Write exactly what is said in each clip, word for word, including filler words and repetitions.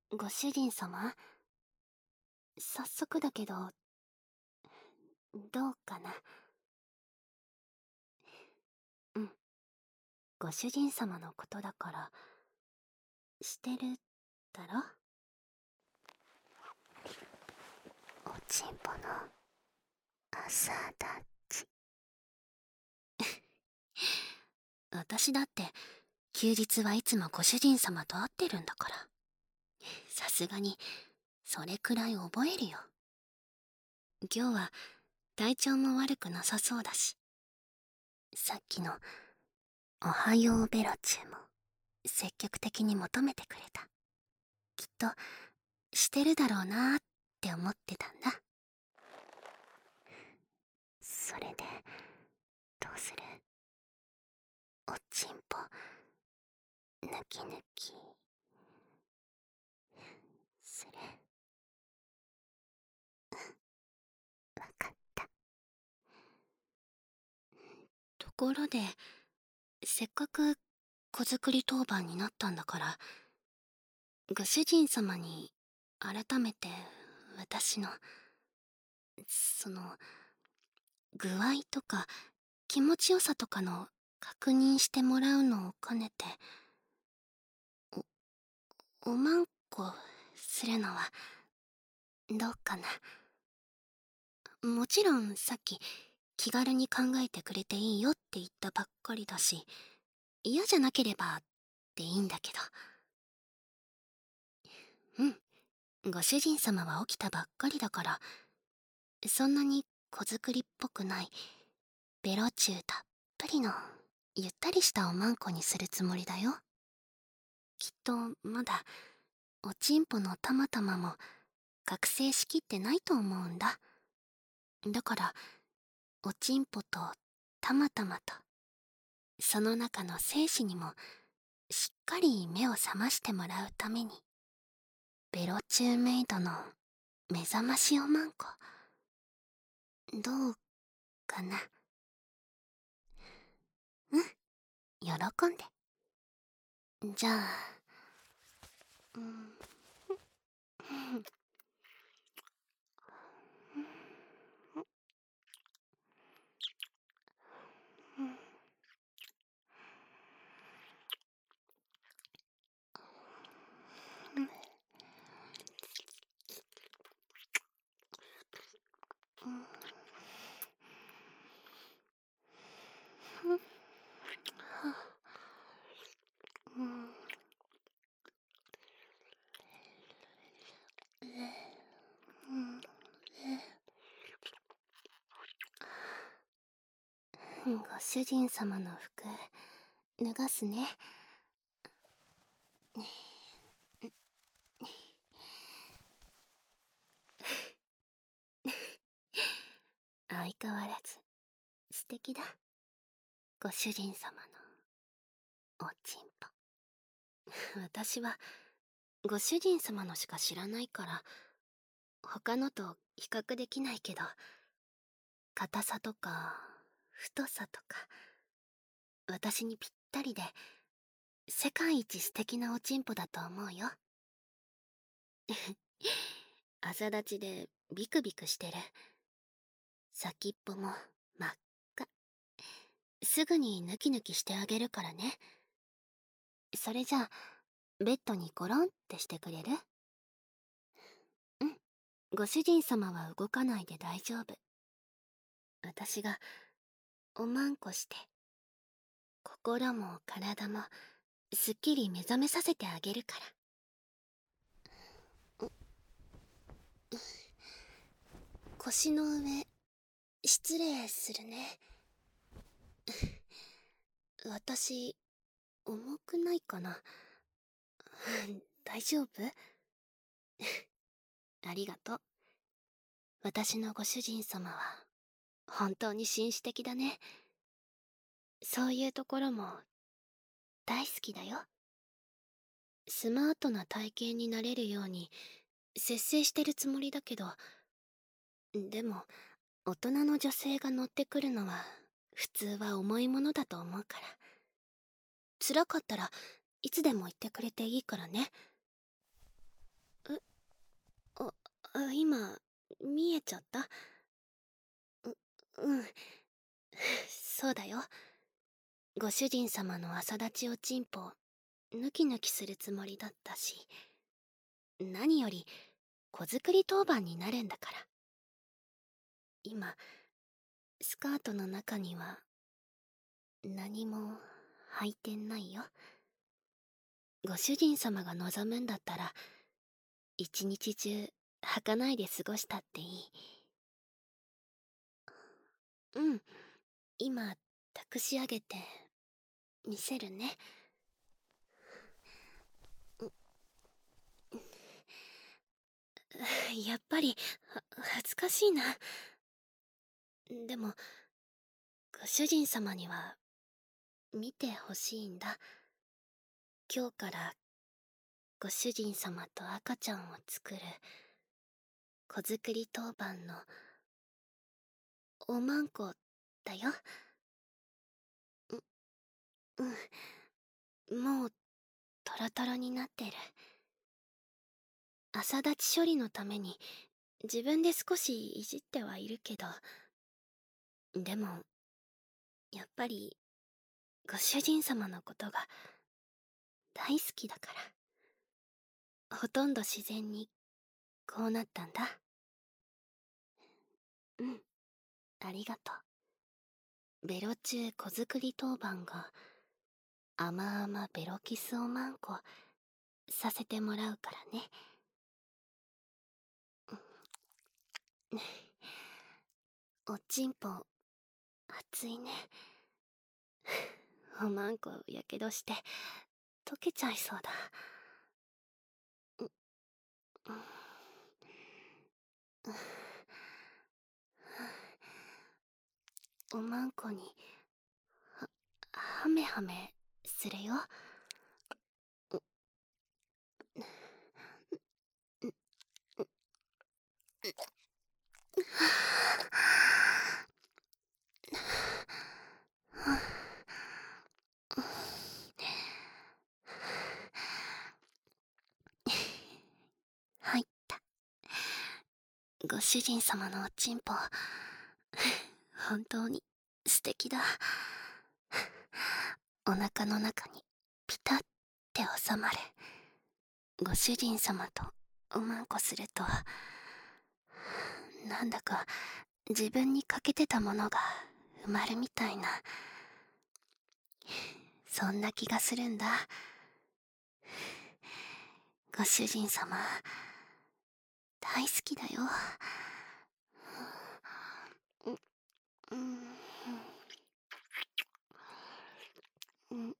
ご主人様、早速だけど、どうかな。うん、ご主人様のことだから、してるだろ。おちんぽの朝だち。私だって、休日はいつもご主人様と会ってるんだから。さすがに、それくらい覚えるよ。今日は、体調も悪くなさそうだし。さっきの、おはようベロチューも、積極的に求めてくれた。きっと、してるだろうなーって思ってたんだ。それで、どうする？おちんぽ、ぬきぬき、する？わかった。ところで、せっかく子作り当番になったんだから、ご主人様に改めて私の、その、具合とか気持ちよさとかの確認してもらうのを兼ねて、お、おまんこするのはどうかな。もちろんさっき気軽に考えてくれていいよって言ったばっかりだし、嫌じゃなければっていいんだけど。うん、ご主人様は起きたばっかりだから、そんなに子作りっぽくないベロチューたっぷりのゆったりしたおまんこにするつもりだよ。きっとまだおちんぽのたまたまも覚醒しきってないと思うんだ。だからおちんぽとたまたまとその中の精子にもしっかり目を覚ましてもらうために、ベロチューメイドの目覚ましおまんこ、どうかな。うん、喜んで。じゃあ、うん、ご主人様の服脱がすね。相変わらず素敵だ、ご主人様のおちんぽ。私はご主人様のしか知らないから他のと比較できないけど、硬さとか太さとか私にぴったりで世界一素敵なおちんぽだと思うよ。朝立ちでビクビクしてる。先っぽも真っ赤。すぐにヌキヌキしてあげるからね。それじゃあベッドにゴロンってしてくれる？うん、ご主人様は動かないで大丈夫。私がおまんこして心も体もすっきり目覚めさせてあげるから。腰の上失礼するね。私重くないかな？大丈夫？ありがとう。私のご主人様は本当に紳士的だね。そういうところも大好きだよ。スマートな体型になれるように節制してるつもりだけど、でも大人の女性が乗ってくるのは普通は重いものだと思うから。辛かったらいつでも言ってくれていいからね。 今見えちゃった？ううんそうだよ。ご主人様の朝立ちおちんぽヌキヌキするつもりだったし、何より子作り当番になるんだから。今スカートの中には何も履いてないよ。ご主人様が望むんだったら一日中履かないで過ごしたっていい。うん、今託し上げて見せるね。やっぱりは恥ずかしいな。でもご主人様には見てほしいんだ。今日からご主人様と赤ちゃんを作る子作り当番のおまんこだよ。ううんもうトロトロになってる。朝立ち処理のために自分で少しいじってはいるけど、でもやっぱりご主人様のことが大好きだから、ほとんど自然にこうなったんだ。うん、ありがとう。ベロ中子作り当番が甘々ベロキスおまんこさせてもらうからね。おちんぽ熱いね。おまんこやけどして溶けちゃいそうだ。おまんこにははめはめするよ。入った。ご主人様のおちんぽ本当に素敵だ。お腹の中にピタッて収まる。ご主人様とおまんこすると、なんだか自分に欠けてたものが埋まるみたいな、そんな気がするんだ。ご主人様大好きだよ。うん、うん、うん、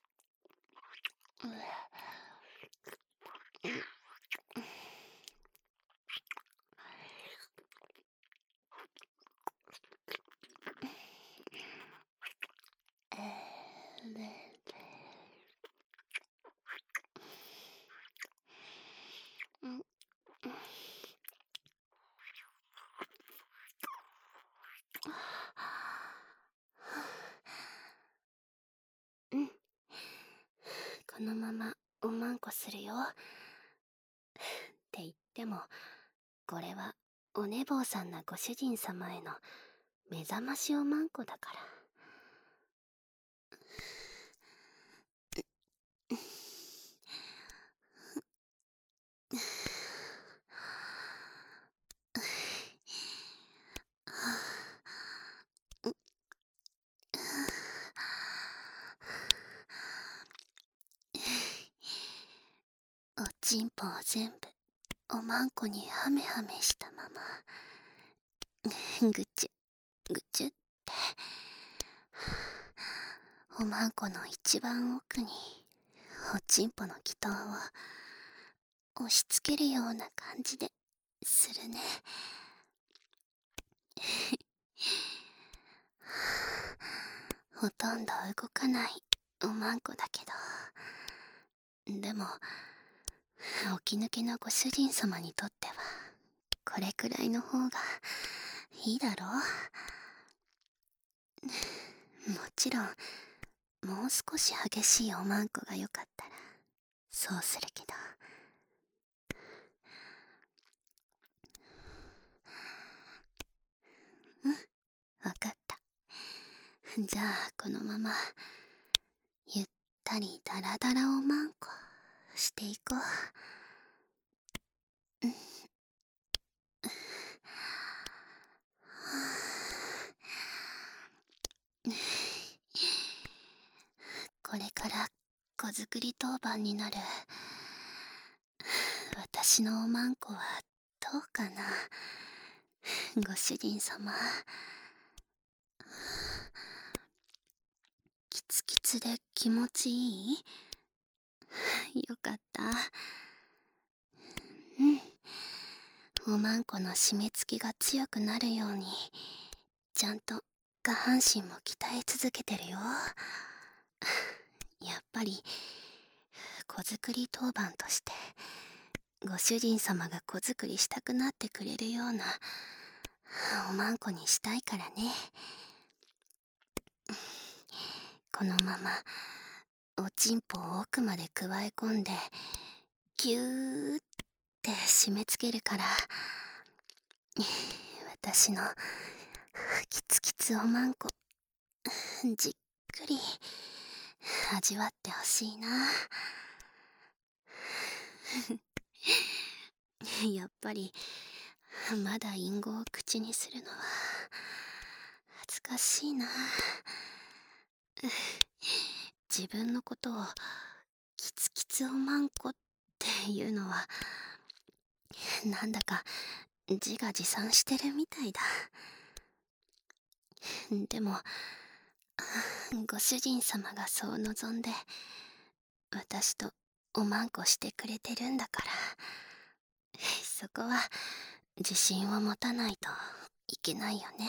うん、このままおまんこするよ。って言っても、これはお寝坊さんなご主人様への目覚ましおまんこだから。おちんぽを全部おまんこにハメハメしたままぐちゅぐちゅっておまんこの一番奥におちんぽの気筒を押し付けるような感じでするね。ほとんど動かないおまんこだけど、でも起き抜けのご主人様にとってはこれくらいの方がいいだろう。もちろんもう少し激しいおまんこがよかったらそうするけど、 じゃあこのままゆったりダラダラおまんこしていこう。これから子作り当番になる私のおまんこはどうかな。ご主人様、キツキツで気持ちいい？よかった。うん、おまんこの締め付けが強くなるようにちゃんと下半身も鍛え続けてるよ。やっぱり子作り当番としてご主人様が子作りしたくなってくれるようなおまんこにしたいからね。このままおちんぽを奥までくわえ込んでギューって締め付けるから、私のキツキツおまんこじっくり味わってほしいな。やっぱりまだ隠語を口にするのは恥ずかしいな。自分のことをキツキツおまんこっていうのはなんだか自画自賛してるみたいだ。でもご主人様がそう望んで私とおまんこしてくれてるんだから、そこは自信を持たないといけないよね。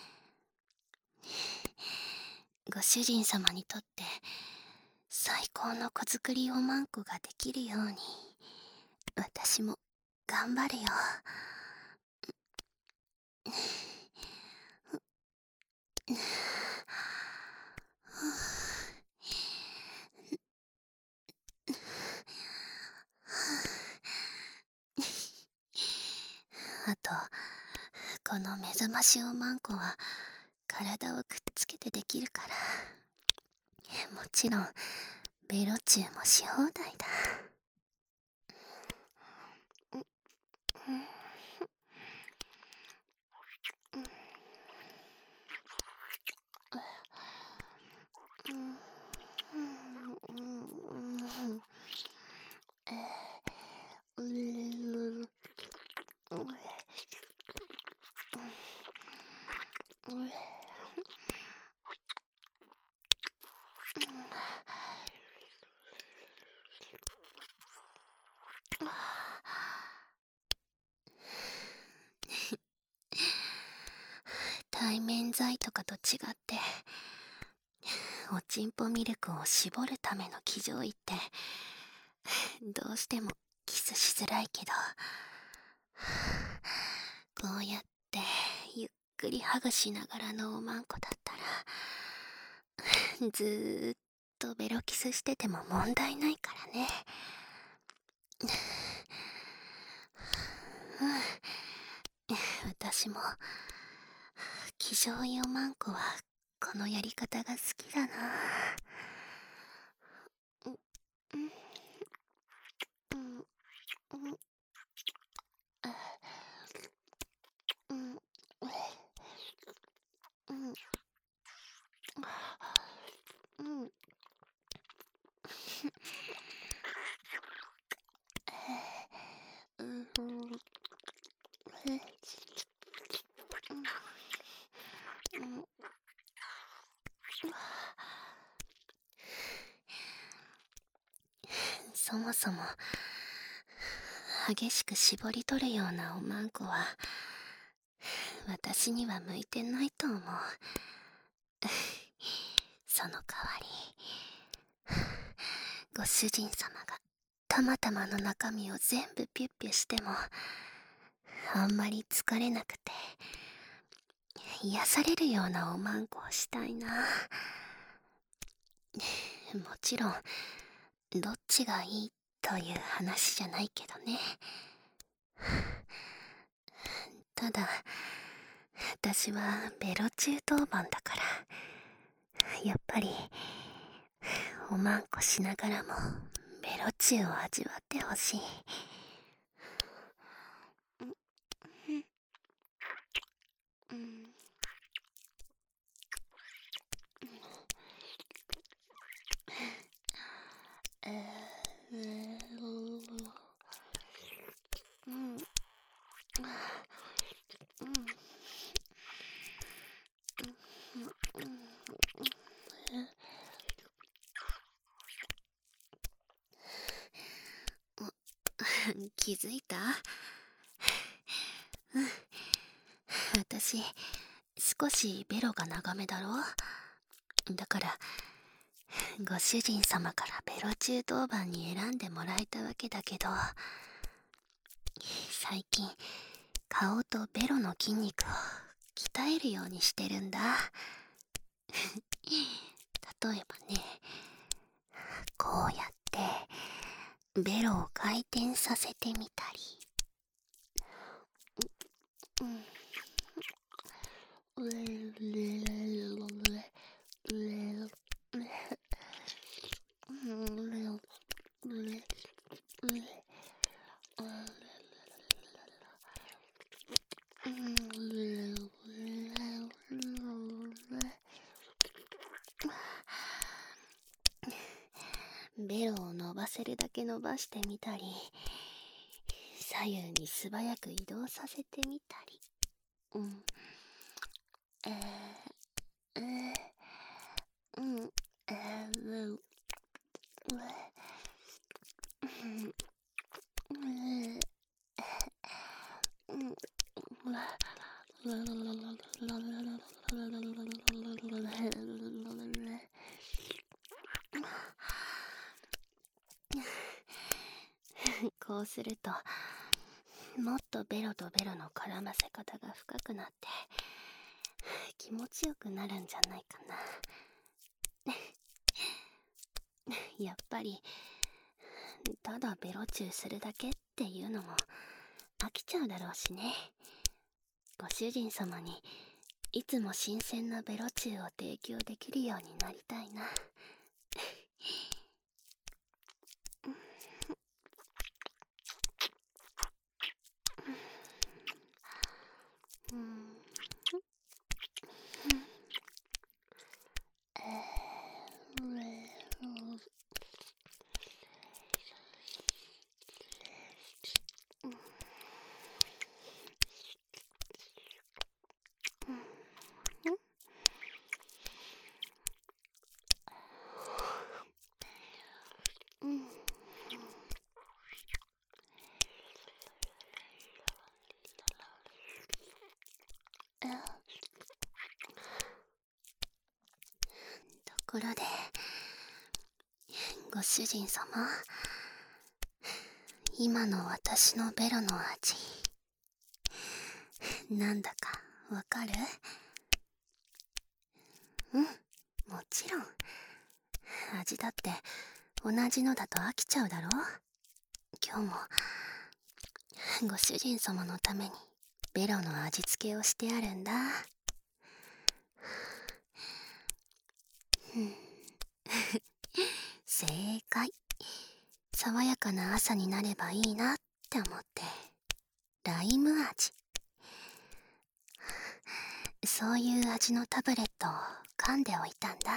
ご主人様にとって最高の子作りおまんこができるように私も頑張るよ。あとこの目覚ましおまんこは体をくっつけてできるから、もちろんベロチューもし放題だ。対面剤とかと違っておちんぽミルクを絞るための騎乗位ってどうしてもキスしづらいけど、こうやってゆっくりハグしながらのおまんこだったらずーっとベロキスしてても問題ないからね。私も気乗位おまんこはこのやり方が好きだな。そもそも激しく絞り取るようなおまんこは私には向いてないと思う。その代わりご主人様がたまたまの中身を全部ピュッピュしてもあんまり疲れなくて癒されるようなおまんこをしたいな。もちろんどっちがいいという話じゃないけどね。ただ私はベロ中当番だからやっぱりおまんこしながらもベロチューを味わってほしい。うん、えー、うん、うん気づいた？うん、私少しベロが長めだろ。だからご主人様からベロ中当番に選んでもらえたわけだけど、最近顔とベロの筋肉を鍛えるようにしてるんだ。例えばね、こうやってベロを回転させてみたり、うんベロを伸ばせるだけ伸ばしてみたり、左右に素早く移動させてみたり、うん、えー、えー、うん、えー、うん、こうするともっとベロとベロの絡ませ方が深くなって気持ちよくなるんじゃないかな。やっぱりただベロチューするだけっていうのも飽きちゃうだろうしね。ご主人様にいつも新鮮なベロチューを提供できるようになりたいな。うん、ところでご主人様、今の私のベロの味なんだかわかる？うん、もちろん。味だって同じのだと飽きちゃうだろ。今日もご主人様のためにベロの味付けをしてあるんだ。正解。爽やかな朝になればいいなって思ってライム味、そういう味のタブレットを噛んでおいたんだ。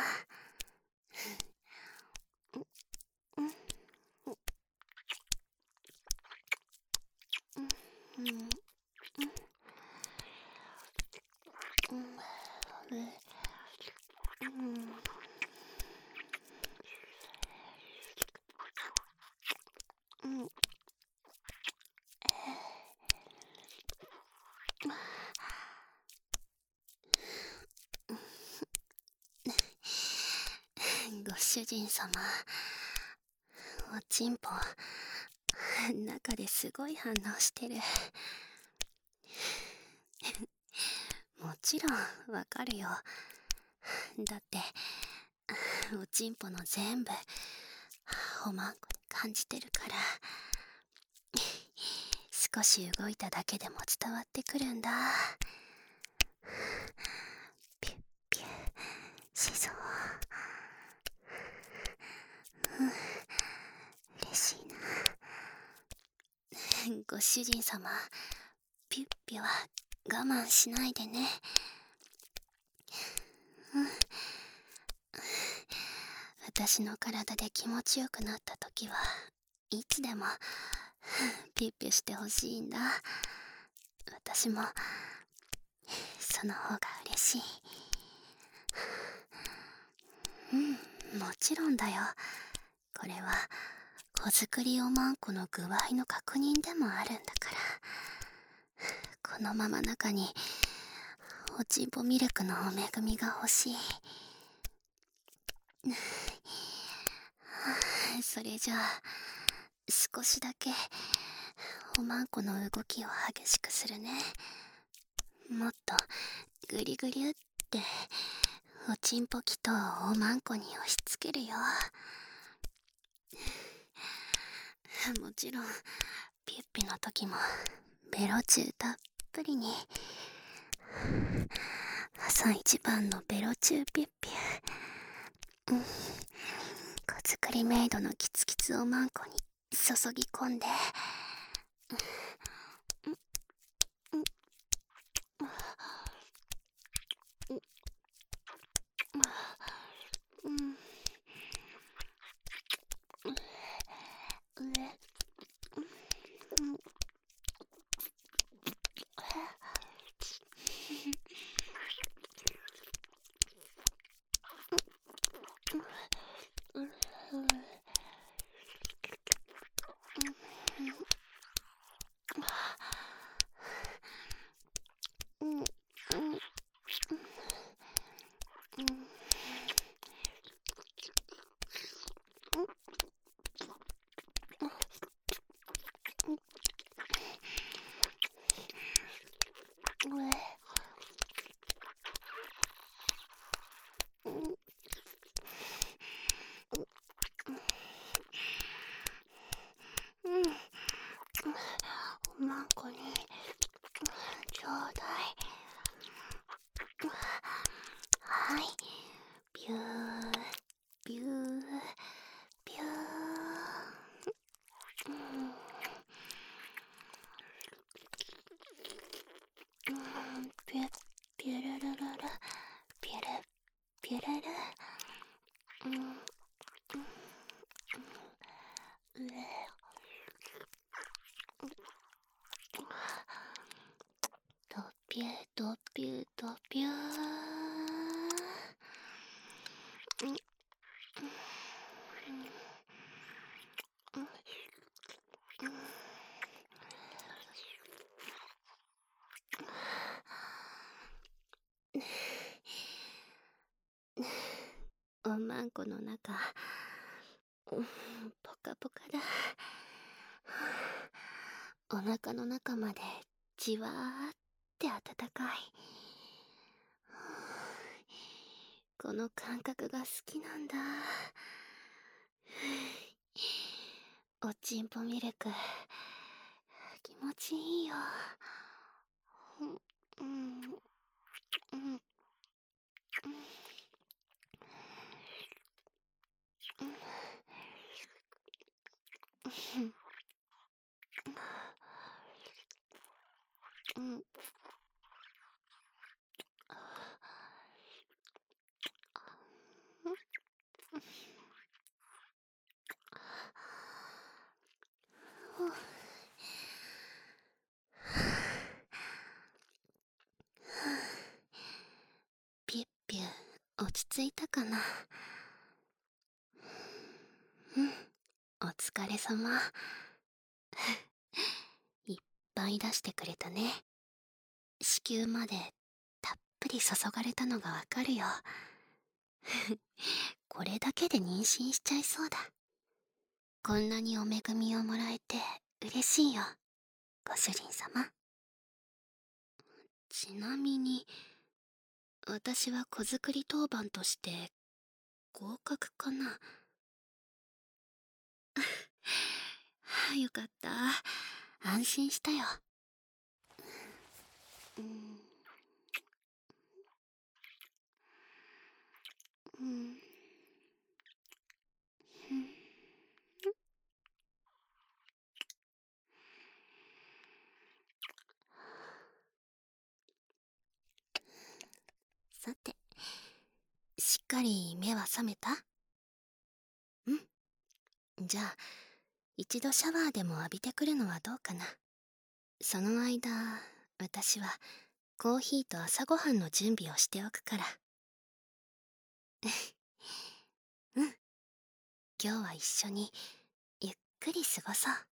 ご主人様、おちんぽ中ですごい反応してる。もちろんわかるよ。だっておちんぽの全部おまんこで感じてるから、少し動いただけでも伝わってくるんだ。ピュッピュッしそう。 ご主人様、ピュッピュは我慢しないでね。うん。私の体で気持ちよくなった時はいつでもピュッピュしてほしいんだ。私もその方が嬉しい。うん、もちろんだよ。これは子作りおまんこの具合の確認でもあるんだから。このまま中におちんぽミルクのお恵みが欲しい。それじゃあ少しだけおまんこの動きを激しくするね。もっとグリグリっておちんぽきとおまんこに押し付けるよ。もちろんピュッピの時もベロチューたっぷりに。朝一番のベロチューピュッピュ、うん、子作りメイドのキツキツおまんこに注ぎ込んで、うんうんうんうんおまんこにちょうだい。はい、ビュービュービュー、うん、ピュッピュルルルルピュルピュルル、うん、うえ、ドピュドピュドピュー、うん、おまんこの中、うん、ポカポカだ。お腹の中までじわーって温かい。この感覚が好きなんだ。おちんぽミルク気持ちいいよ。うんうんうんうん、ピュッピュ落ち着いたかな。うん、お疲れ様。いっぱい出してくれたね。子宮までたっぷり注がれたのがわかるよ。これだけで妊娠しちゃいそうだ。こんなにお恵みをもらえて嬉しいよ、ご主人様。ちなみに私は子作り当番として合格かな。よかった、安心したよ。うんうんかり目は覚めた？うん。じゃあ、一度シャワーでも浴びてくるのはどうかな。その間、私はコーヒーと朝ごはんの準備をしておくから。うん。今日は一緒にゆっくり過ごそう。